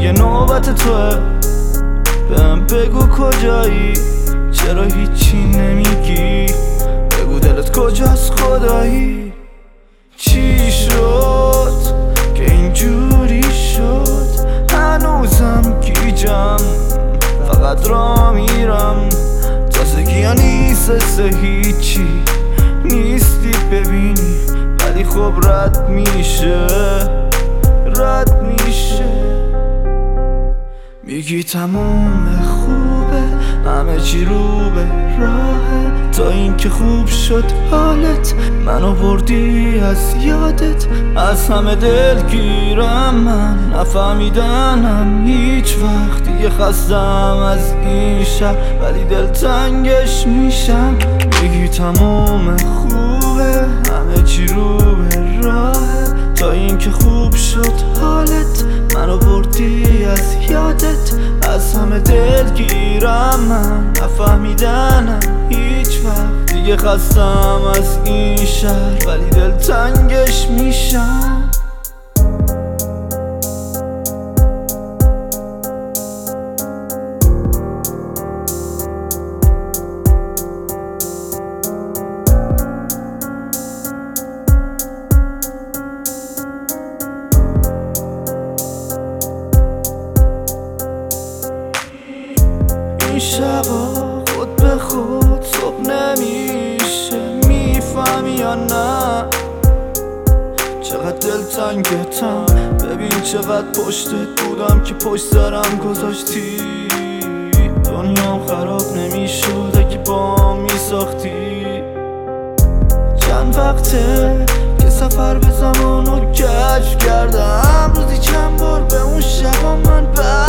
دیگه نوبت توه. بهم بگو کجایی، چرا هیچی نمیگی؟ بگو دلت کجاست خدایی. چی شد که اینجوری شد؟ هنوزم گیجم، فقط را میرم. تازگی ها نیست هیچی نیستی ببینی، ولی خب رد میشه. میگی تموم خوبه، همه چی رو به راهه، تا اینکه خوب شد حالت، منو بردی از یادت. از همه دلگیرم من، نفهمیدنم هیچ وقت. دیگه خستم از این شهر ولی دلتنگش میشم. میگی تموم خوبه، همه چی رو به راهه، تا اینکه خوب شد حالت، منو بردی از یادت. از همه دلگیرم من، نفهمیدنم هیچ وقت. دیگه خستم از این شهر ولی دلتنگش میشم. این شبا خود به خود صبح نمیشه، میفهمی یا نه؟ چقدر دلتنگتم، ببین چقدر پشتت بودم که پشت سرم گذاشتی. دنیام خراب نمیشد اگه با میساختی. چند وقته که سفر به زمانو کشف کردم، روزی چند بار به اون شبا من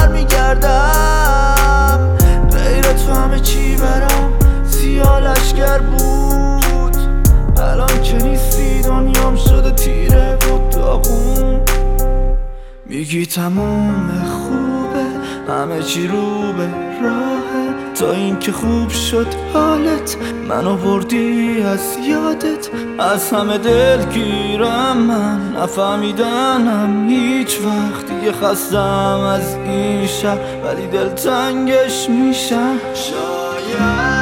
برمیگردم. غیرت تو همه چی برام سیاه لشگر بود، الان که نیستی دنیام شده تیره بود داغون. میگی تموم خوبه، همه چی رو به راهه، تا اینکه خوب شد حالت، منو بردی از یادت. از همه دلگیرم من، نفهمیدنم هیچ وقت. دیگه خستم از این شهر ولی دلتنگش میشم. شاید